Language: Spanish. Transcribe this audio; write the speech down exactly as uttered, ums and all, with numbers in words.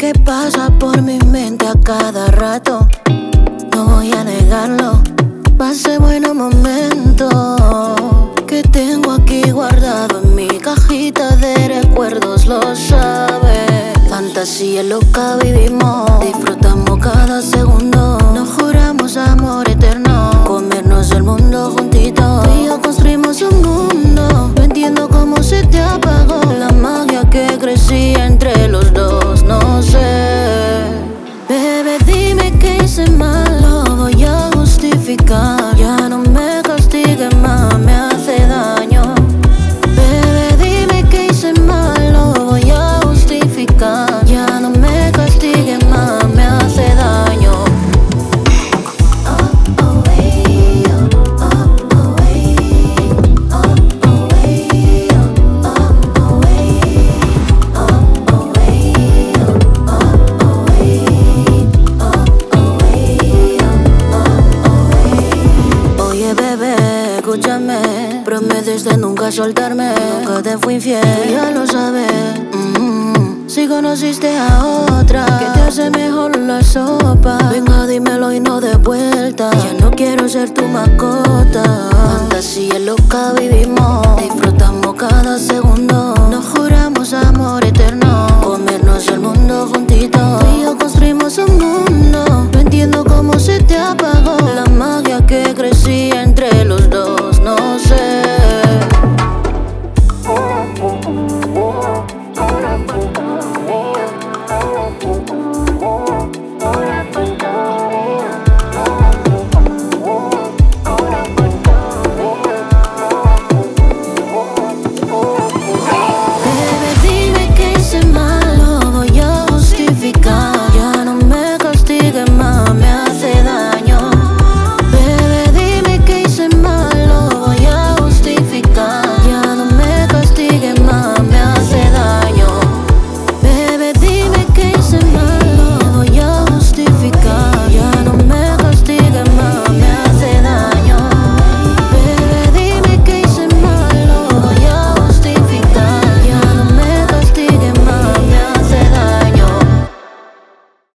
que pasa por mi mente a cada rato. No voy a negarlo, pasé buenos momentos que tengo aquí guardado en mi cajita de recuerdos, lo sabes. Fantasía loca vivimos, disfrutamos cada segundo. Nos juramos amor eterno, comernos el mundo juntitos. Tú y yo construimos un mundo. No entiendo cómo se te apagó la magia que crecía entre los dos, no sé. Bebé, dime que hice mal, lo voy a justificar. Ya no me castigues más, me hace daño. Bebé, dime que hice mal, lo voy a justificar. Ya no me castigues más, me hace daño. Escúchame, prometes de nunca soltarme, nunca te fui infiel, ya lo sabes. mm-hmm. Si conociste a otra que te hace mejor la sopa, venga dímelo y no de vuelta. Ya no quiero ser tu mascota. Fantasía loca vivimos, disfrutamos cada segundo. Nos juramos amor eterno, comernos el mundo juntos.